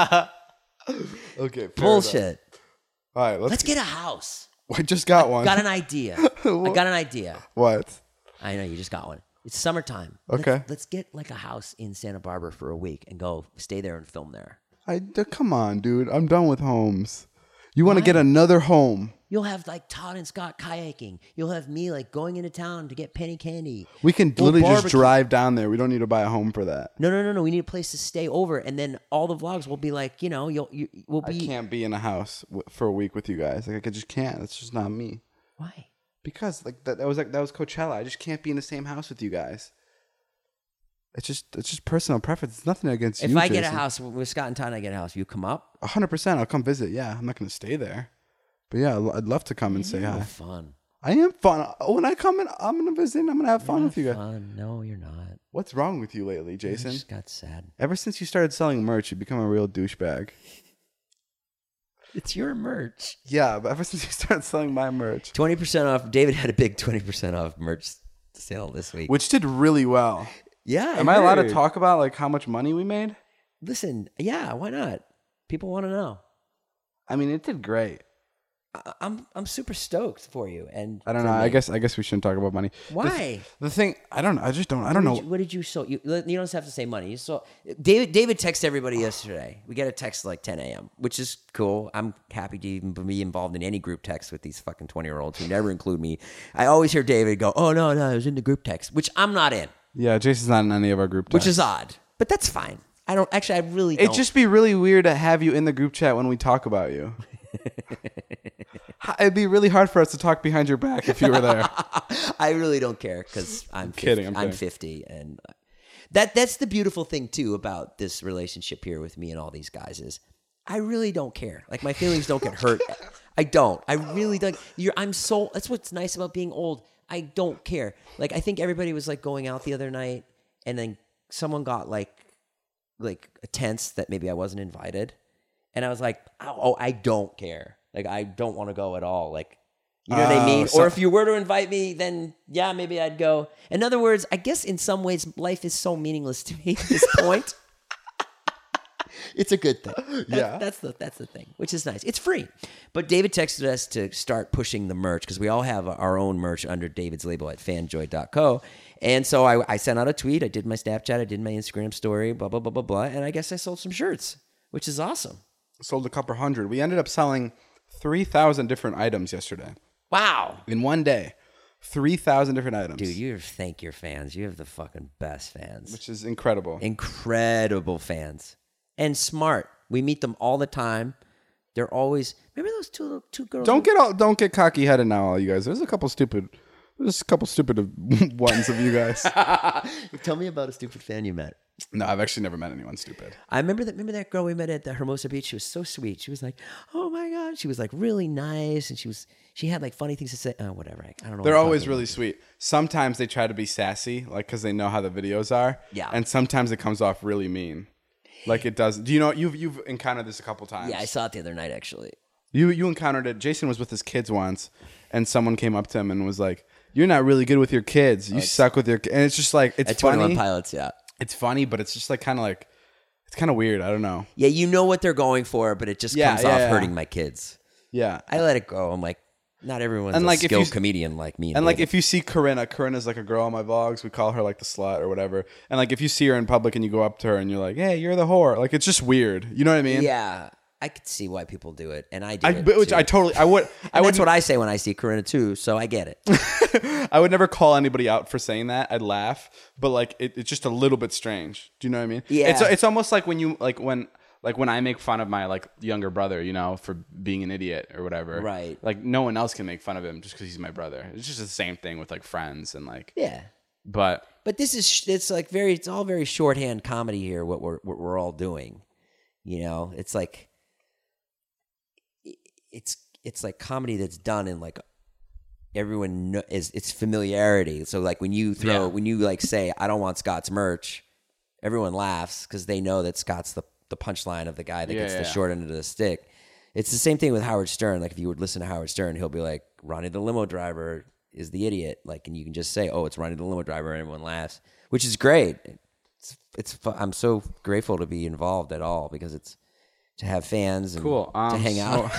Okay, fair
Bullshit.
enough. All right, let's,
Let's get a house.
I just got one.
Got an idea. I got an idea.
What?
I know, you just got one. It's summertime.
Okay.
Let's, let's get like a house in Santa Barbara for a week and go stay there and film there.
I d- come on, dude. I'm done with homes. You want to get another home?
You'll have like Todd and Scott kayaking. You'll have me like going into town to get penny candy.
We can
We'll
literally just
barbecue.
drive down there. We don't need to buy a home for that.
No, no, no, no. We need a place to stay over, and then all the vlogs will be like, you know, you'll you will
I
be.
can't be in a house w- for a week with you guys. Like I just can't. That's just not me.
Why?
Because like that, that was like that was Coachella. I just can't be in the same house with you guys. It's just it's just personal preference. It's nothing against
If
you.
I get a
Jason.
house with Scott and Todd, and I get a house. You come up.
A hundred percent. I'll come visit. Yeah, I'm not gonna stay there. But yeah, I'd I'd love to come and say
You're
hi.
no fun.
I am fun. When I come in, I'm gonna visit. And I'm gonna have fun
You're
with you
not
guys.
fun. No, you're not.
What's wrong with you lately,
I
Jason?
just got sad.
Ever since you started selling merch, you've become a real douchebag.
It's your merch.
Yeah, but ever since you started selling my merch,
Twenty percent off. David had a big twenty percent off merch sale this week.
which did really well.
Yeah.
Am I allowed to
heard.
talk about like how much money we made?
Listen. Yeah. Why not? People want to know.
I mean, it did great.
I- I'm I'm super stoked for you. And
I don't
for
know. I
me.
guess I guess we shouldn't talk about money. The th-
Why?
The, thing I don't know. I just don't. I don't
What
know.
did you, what did you so you you don't just have to say money. You saw David David texted everybody yesterday. We get a text like ten a.m., which is cool. I'm happy to even be involved in any group text with these fucking twenty-year-olds who never include me. I always hear David go, "Oh no, no, I was in the group text," which I'm not in,
Yeah, Jason's not in any of our group.
which
texts.
is odd. But that's fine. I don't actually I really don't.
It'd just be really weird to have you in the group chat when we talk about you. It'd be really hard for us to talk behind your back if you were there.
I really don't care because I'm
kidding,
fifty,
I'm
I'm
kidding.
fifty, and that that's the beautiful thing too about this relationship here with me and all these guys is I really don't care. Like my feelings don't get hurt. I don't. I really don't. You're, I'm so. That's what's nice about being old. I don't care. Like I think everybody was like going out the other night, and then someone got like, like a tense that maybe I wasn't invited, and I was like, oh, oh I don't care. Like I don't want to go at all. Like. You know what I mean?
Oh, so-
or if you were to invite me, then yeah, maybe I'd go. In other words, I guess in some ways, life is so meaningless to me at this point. It's a good thing. That's,
Yeah.
that's the that's the thing, which is nice. It's free. But David texted us to start pushing the merch because we all have our own merch under David's label at fanjoy dot co. And so I, I sent out a tweet. I did my Snapchat. I did my Instagram story, blah, blah, blah, blah, blah. And I guess I sold some shirts, which is awesome.
Sold a couple hundred. We ended up selling three thousand different items yesterday.
Wow.
In one day. three thousand different items.
Dude, you thank your fans. You have the fucking best fans.
Which is incredible.
Incredible fans. And smart. We meet them all the time. They're always... Remember those two two girls?
Don't get all, don't get cocky headed now, all you guys. There's a couple stupid, there's a couple stupid of- ones of you guys.
Tell me about a stupid fan you met.
No, I've actually never met anyone stupid.
I remember that. Remember that girl we met at the Hermosa Beach? She was so sweet. She was like, "Oh my god!" She was like really nice, and she was she had like funny things to say. Oh, whatever. I, I don't know.
They're
what I'm
always
talking
really
about.
sweet. Sometimes they try to be sassy, like because they know how the videos are.
Yeah.
And sometimes it comes off really mean, like it does. Do you know you've you've encountered this a couple times?
Yeah, I saw it the other night actually.
You you encountered it. Jason was with his kids once, and someone came up to him and was like, "You're not really good with your kids. You suck with your." Ki-. And it's just like it's
At twenty-one
funny.
Pilots, yeah.
It's funny, but it's just like kind of like it's kind of weird. I don't know.
Yeah, you know what they're going for, but it just
Yeah,
comes
yeah,
off
yeah.
hurting my kids.
Yeah.
I let it go. I'm like, not everyone's
And
a
like, if
skilled
you-
comedian like me.
And like
David.
if you see Corinna, Corinna's like a girl on my vlogs. We call her like the slut or whatever. And like if you see her in public and you go up to her and you're like, "Hey, you're the whore," like it's just weird. You know what I mean?
yeah, I could see why people do it, and I do
I,
it
but- which
too.
I totally, I would, I
And
would,
that's what I say when I see Corinna too, so I get it.
I would never call anybody out for saying that. I'd laugh, but like it, it's just a little bit strange. Do you know what I mean?
Yeah.
It's it's almost like when you like when like when I make fun of my like younger brother, you know, for being an idiot or whatever.
Right.
Like no one else can make fun of him just because he's my brother. It's just the same thing with like friends and like.
Yeah.
But
But this is it's like very it's all very shorthand comedy here. What we're what we're all doing, you know, it's like it's it's like comedy that's done in like everyone kno- is it's familiarity. So like when you throw
Yeah.
when you like say I don't want Scott's merch, everyone laughs because they know that Scott's the the punchline of the guy that
Yeah,
gets the
yeah.
short end of the stick. It's the same thing with Howard Stern. Like if you would listen to Howard Stern, he'll be like Ronnie the limo driver is the idiot. Like, and you can just say, "Oh, it's Ronnie the limo driver," and everyone laughs, which is great. It's, it's fu- I'm so grateful to be involved at all because it's to have fans and
cool. Um,
to hang
so-
out.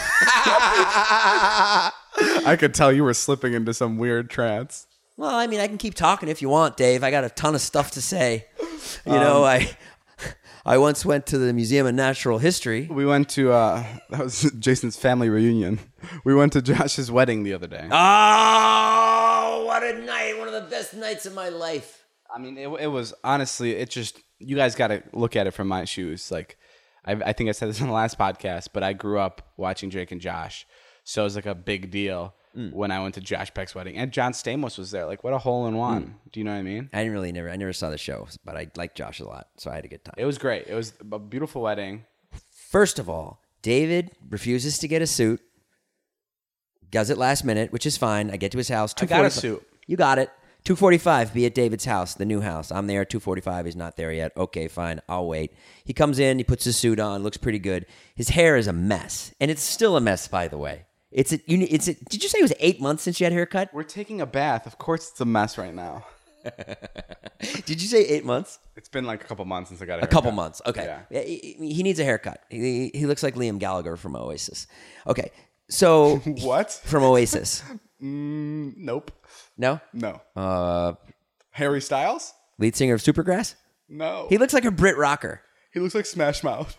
I could tell you were slipping into some weird trance.
Well, I mean, I can keep talking if you want, Dave. I got a ton of stuff to say. You know, I I once went to the Museum of Natural History.
We went to uh that was Jason's family reunion. We went to Josh's wedding the other day.
Oh, what a night! One of the best nights of my life.
I mean, it, it was honestly, it just, you guys got to look at it from my shoes. Like, I, I think I said this in the last podcast, but I grew up watching Drake and Josh. So it was like a big deal when I went to Josh Peck's wedding. And John Stamos was there. Like, what a hole in one. Do you know what I mean?
I didn't really never I never saw the show, but I liked Josh a lot, so I had a good time.
It was great. It was a beautiful wedding.
First of all, David refuses to get a suit. Does it last minute, which is fine. I get to his house.
I got a suit.
You got it. two forty-five, be at David's house, the new house. I'm there, two forty-five, he's not there yet. Okay, fine, I'll wait. He comes in, he puts his suit on, looks pretty good. His hair is a mess, and it's still a mess, by the way. It's a, you, it's a, did you say it was eight months since you had a haircut?
We're taking a bath. Of course, it's a mess right now.
Did you say eight months?
It's been like a couple months since I got a
A
haircut.
couple months, okay.
Yeah.
Yeah, he, he needs a haircut. He, he looks like Liam Gallagher from Oasis. Okay, so
What?
from Oasis.
Mm, nope.
No?
No.
Uh,
Harry Styles?
lead singer of Supergrass?
No.
He looks like a Brit rocker.
He looks like Smash Mouth.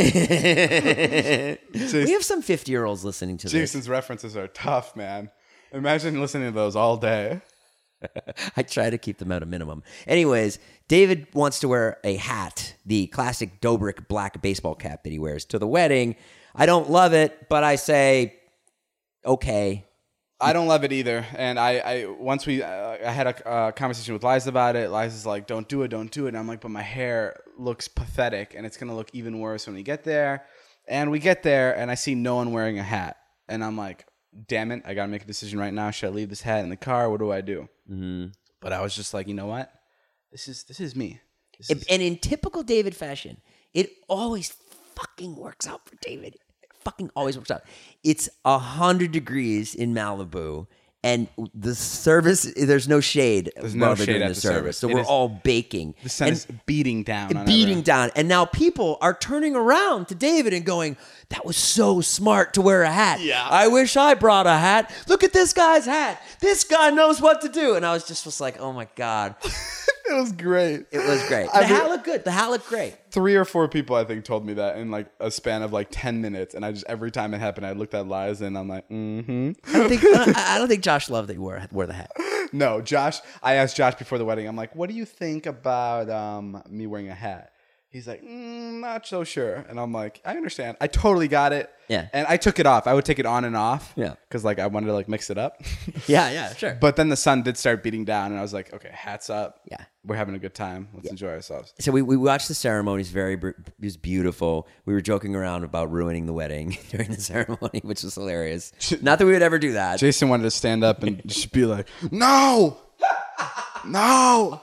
We have some fifty-year-olds listening to this.
Jason's references are tough, man. Imagine listening to those all day.
I try to keep them at a minimum. Anyways, David wants to wear a hat, the classic Dobrik black baseball cap that he wears to the wedding. I don't love it, but I say, okay.
I don't love it either. And I, I once we, uh, I had a uh, conversation with Liza about it. Liza's like, "Don't do it, don't do it." And I'm like, "But my hair looks pathetic, and it's gonna look even worse when we get there." And we get there, and I see no one wearing a hat. And I'm like, damn it, I got to make a decision right now. Should I leave this hat in the car? What do I do?
Mm-hmm.
But I was just like, you know what? This is this is me. This
And,
is-
and in typical David fashion, it always fucking works out for David. It fucking always works out. It's one hundred degrees in Malibu. And the service, there's no shade.
There's no
while they're
shade
doing
at
the
the
service.
service.
So
It
we're
is-
all baking.
the sun
And
is beating down on
beating
everyone.
down. And now people are turning around to David and going, that was so smart to wear a hat.
Yeah.
I wish I brought a hat. Look at this guy's hat. This guy knows what to do. And I was just was like, oh my God.
It was great.
It was great.
I
The
mean-
hat looked good. The hat looked great.
Three or four people, I think, told me that in like a span of like ten minutes. And I just, every time it happened, I looked at Liza and I'm like, mm-hmm.
I don't think, I don't, I don't think Josh loved that you wore, wore the hat.
No, Josh, I asked Josh before the wedding, I'm like, what do you think about um, me wearing a hat? He's like, mm, not so sure. And I'm like, I understand. I totally got it.
Yeah.
And I took it off. I would take it on and off.
Yeah.
Because like I wanted to like mix it up.
Yeah, yeah, sure.
But then the sun did start beating down and I was like, okay, hats up.
Yeah.
We're having a good time. Let's enjoy ourselves.
So we, we watched the ceremony. It's very, br- it was beautiful. We were joking around about ruining the wedding during the ceremony, which was hilarious. Not that we would ever do that.
Jason wanted to stand up and just be like, no, no.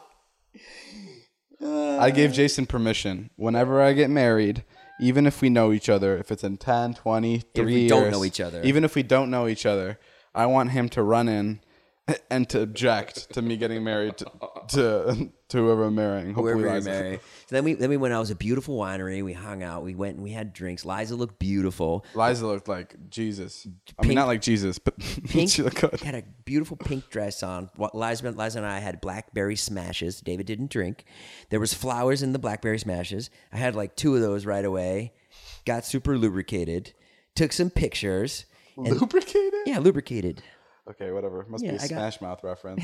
I gave Jason permission. Whenever I get married, even if we know each other, if it's in ten, twenty, three
we
years.
don't know each other.
Even if we don't know each other, I want him to run in and to object to me getting married to to, to whoever I'm marrying. Hopefully
Whoever you
Liza.
marry. So then we then we went out. It was a beautiful winery. We hung out. We went and we had drinks. Liza looked beautiful.
Liza looked like Jesus. I
Pink-
mean, not like Jesus, but
Pink
she looked good.
had a beautiful pink dress on. What Liza, Liza and I had blackberry smashes. David didn't drink. There was flowers in the blackberry smashes. I had like two of those right away. Got super lubricated. Took some pictures. and-
Lubricated?
Yeah, lubricated.
Okay, whatever. Must
Yeah,
be a
I got-
Smash Mouth reference.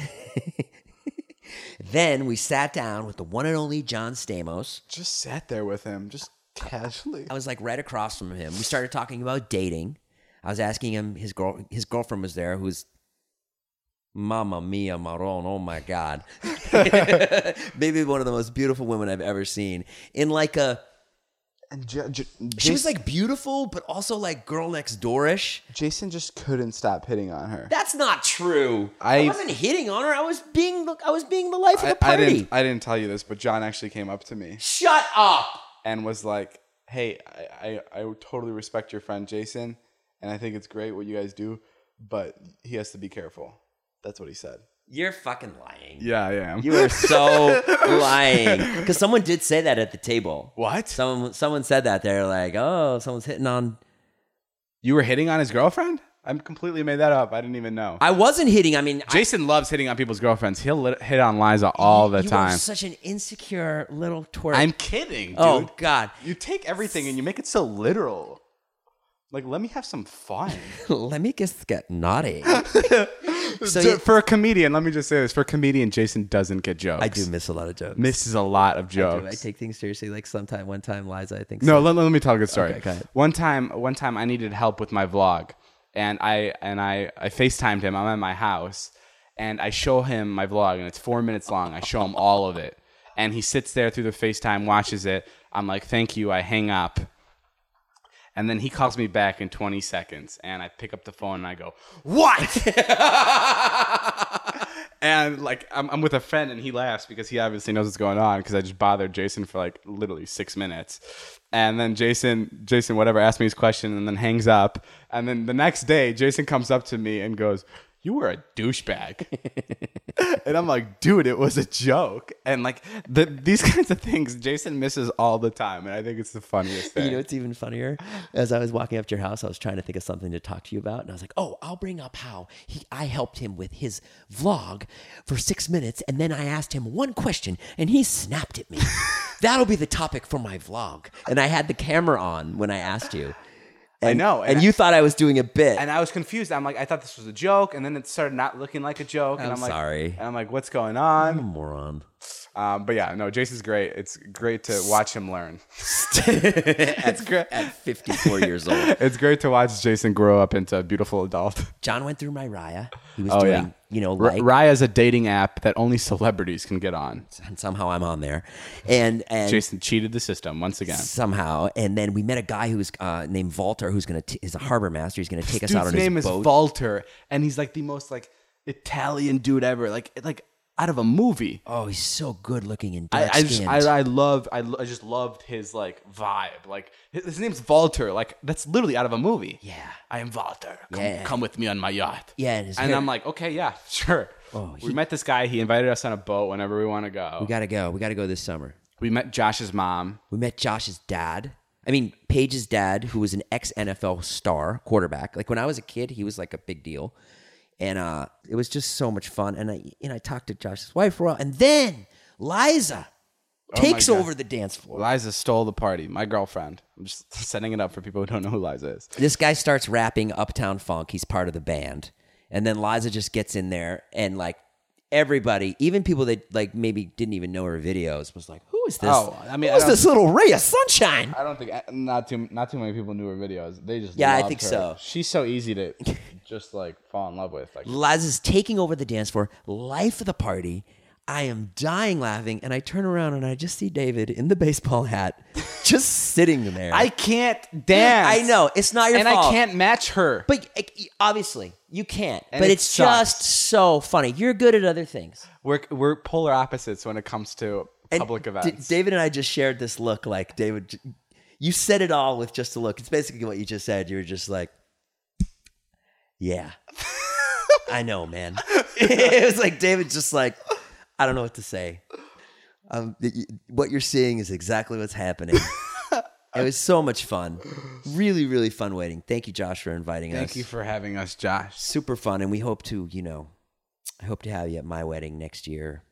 Then we sat down with the one and only John Stamos.
Just sat there with him, just casually.
I was like right across from him. We started talking about dating. I was asking him, his girl, his girlfriend was there, who's Mamma Mia Maron. Oh my God. Maybe one of the most beautiful women I've ever seen. In like a,
And J- J-
she was
Jason-
like beautiful, but also like girl next door-ish.
Jason just couldn't stop hitting on her.
That's not true. I,
I-
wasn't hitting on her. I was being the, I was being the life of
I,
the
I
party.
didn't. I didn't tell you this, but John actually came up to me
Shut up.
and was like, "Hey, I, I, I totally respect your friend Jason, and I think it's great what you guys do, but he has to be careful." That's what he said.
You're fucking lying.
Yeah, I am.
You are so lying. Because someone did say that at the table.
What?
Someone someone said that. They're like, oh, someone's hitting on.
You were hitting on his girlfriend? I completely made that up. I didn't even know.
I wasn't hitting. I mean,
Jason loves hitting on people's girlfriends. He'll lit- hit on Liza all the
you
time.
are such an insecure little twerp.
I'm kidding, dude.
Oh, God.
You take everything and you make it so literal. Like, let me have some fun.
Let me just get naughty. so
So
you-
for a comedian, let me just say this: for a comedian, Jason doesn't get jokes.
I do miss a lot of jokes.
misses a lot of
I do.
jokes.
I take things seriously. Like sometime, one time, Liza, I think.
no,
so.
let, let me tell a good story.
Okay, go ahead.
One time, one time, I needed help with my vlog, and I and I I FaceTimed him. I'm at my house, and I show him my vlog, and it's four minutes long. I show him all of it, and he sits there through the FaceTime, watches it. I'm like, "Thank you." I hang up. And then he calls me back in twenty seconds, and I pick up the phone and I go, "What?" And like I'm, I'm with a friend, and he laughs because he obviously knows what's going on because I just bothered Jason for like literally six minutes, and then Jason, Jason, whatever, asked me his question and then hangs up, and then the next day, Jason comes up to me and goes, "You were a douchebag," and I'm like, "Dude, it was a joke," and like the, these kinds of things, Jason misses all the time, and I think it's the funniest thing.
You know what's even funnier? As I was walking up to your house, I was trying to think of something to talk to you about, and I was like, "Oh, I'll bring up how he I helped him with his vlog for six minutes, and then I asked him one question, and he snapped at me. That'll be the topic for my vlog." And I had the camera on when I asked you. And,
I know,
and,
and
you
I-
thought I was doing a bit.
And I was confused. I'm like, I thought this was a joke, and then it started not looking like a joke. And
I'm
I'm like,
sorry.
And I'm like, what's going
I'm a
on?
moron.
Um, but yeah, no, Jason's great. It's great to watch him learn.
It's great at fifty-four years old.
It's great to watch Jason grow up into a beautiful adult.
John went through my Raya. He was
Oh,
doing,
yeah.
you know,
R-
like
Raya is a dating app that only celebrities can get on.
and somehow I'm on there, and and
Jason cheated the system once again.
somehow, and then we met a guy who's uh, named Walter, who's gonna t- is a harbor master. He's gonna take us
Dude's
out on
name
his
is
boat.
Walter, and he's like the most like Italian dude ever, like like out of a movie.
Oh, he's so good looking and
I,
dark
I just
skinned.
I, I love I, lo- I just loved his like vibe. Like his, his name's Walter. Like that's literally out of a movie.
Yeah.
I am Walter. Come,
Yeah.
come with me on my yacht.
Yeah, and his
and
hair-
I'm like, okay, yeah, sure.
Oh,
we
he-
met this guy. He invited us on a boat whenever we want to go.
we gotta go. We gotta go this summer.
We met Josh's mom.
We met Josh's dad. I mean, Paige's dad, who was an ex-N F L star quarterback. Like when I was a kid, he was like a big deal. And uh, it was just so much fun. And I, you know, I talked to Josh's wife for a while. And then Liza takes
God.
over the dance floor.
Liza stole the party. My girlfriend. I'm just setting it up for people who don't know who Liza is.
This guy starts rapping Uptown Funk. He's part of the band. And then Liza just gets in there and like everybody, even people that like maybe didn't even know her videos, was like, who is this?
Oh, I mean,
who is
I don't-
this little ray of sunshine?
I don't think not too not too many people knew her videos. They just
Yeah, I
loved
think
her.
so.
She's so easy to just like fall in love with. Like
Liza's taking over the dance floor, life of the party. I am dying laughing, and I turn around and I just see David in the baseball hat, just sitting there.
I can't dance.
I know it's not your
and
fault,
I can't match her.
But uh, obviously, you can't.
And
but
it
it's
sucks.
just so funny. You're good at other things.
We're we're polar opposites when it comes to
And
public
D-
events.
David and I just shared this look. Like David, j- you said it all with just a look. It's basically what you just said. You were just like, "Yeah, I know, man." It was like David, just like, I don't know what to say. Um, th- y- what you're seeing is exactly what's happening. It was so much fun. Really, really fun waiting. Thank you, Josh, for inviting us.
Thank you for having us, Josh.
Super fun, and we hope to, you know, I hope to have you at my wedding next year.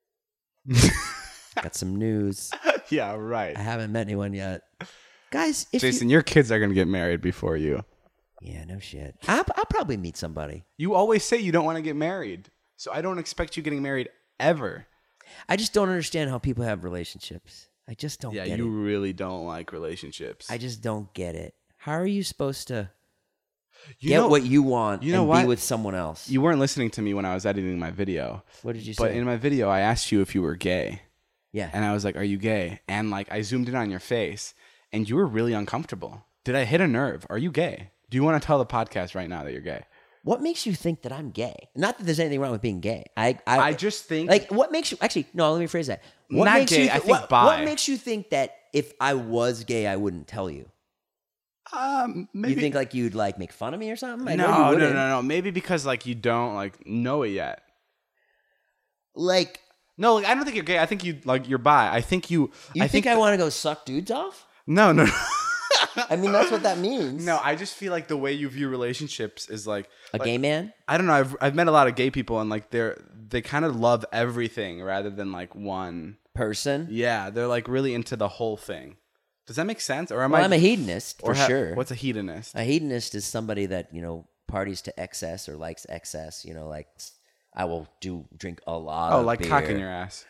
Got some news.
Yeah, right.
I haven't met anyone yet. Guys, if
Jason,
you...
your kids are gonna get married before you.
Yeah, no shit. I'll, I'll probably meet somebody.
You always say you don't want to get married, so I don't expect you getting married ever.
I just don't understand how people have relationships. I just don't
Yeah,
get
you
it.
really don't like relationships.
I just don't get it. How are you supposed to
you
get
know,
what you want
you know
and
what?
be with someone else?
You weren't listening to me when I was editing my video.
What did you
But
say?
in my video, I asked you if you were gay.
yeah.
And I was like, are you gay? And like, I zoomed in on your face and you were really uncomfortable. Did I hit a nerve? Are you gay? Do you want to tell the podcast right now that you're gay?
What makes you think that I'm gay? Not that there's anything wrong with being gay. I I,
I just think-
like what makes you actually no. Let me rephrase that. What
Not
makes
gay,
you
I think
what,
bi.
what makes you think that if I was gay, I wouldn't tell you?
Um, maybe.
You think like you'd like make fun of me or something? I know
no,
you
no, no,
wouldn't.
no. Maybe because like you don't like know it yet.
Like
No, like I don't think you're gay. I think you like you're bi. I think you.
you
I
think, I want to go suck dudes off?
No, no. no.
I mean, that's what that means.
No, I just feel like the way you view relationships is like
a
like,
gay man.
I don't know. I've I've met a lot of gay people and like they're they kind of love everything rather than like one.
Person.
Yeah, they're like really into the whole thing. Does that make sense? Or am
Well,
I?
I'm a hedonist for
or ha-
sure.
What's a hedonist?
A hedonist is somebody that, you know, parties to excess or likes excess. You know, like I will do drink a lot.
Oh,
of
like
beer.
cock in your ass.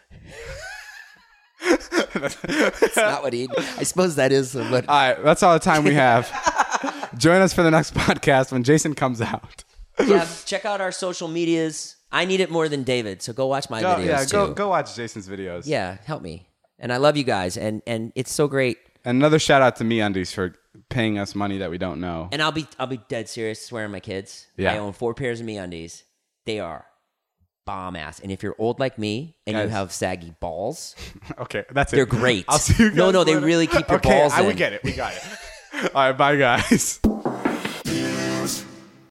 That's not what he. I suppose that is what.
All right, that's all the time we have. Join us for the next podcast when Jason comes out.
Yeah, check out our social medias. I need it more than David, so go watch my
Go,
videos
yeah,
too.
go go watch Jason's videos.
Yeah, help me. And I love you guys, and and it's so great.
And another shout out to MeUndies for paying us money that we don't know.
And I'll be I'll be dead serious swearing my kids.
Yeah.
I own four pairs of MeUndies. They are bomb ass. And if you're old like me and
Guys.
you have saggy balls,
Okay, that's it.
they're great.
I'll see you guys
No, no, they
later.
really keep your
okay,
balls
I, we
in.
get it. We got it. All right, bye guys.